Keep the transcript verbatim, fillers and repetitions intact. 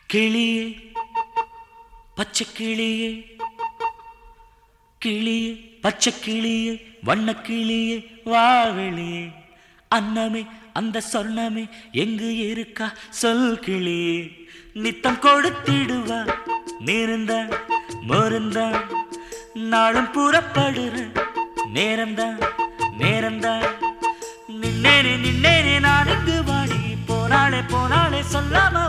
கிளியே பச்சை கிளியே கிளியே பச்சை கிளியே வண்ண கிளியே வாவெளியே அன்னமே அந்த சொர்ணமே எங்கு இருக்கா சொல் கிளியே நித்தம் கொடுத்திடுவா நேரந்தான் மோரந்தான் நாளும் புறப்படுற நேரந்தான் நேரந்தான் நின்னேனே நின்னேனே நான் இங்கு வாடி போனாலே போனாலே சொல்லாம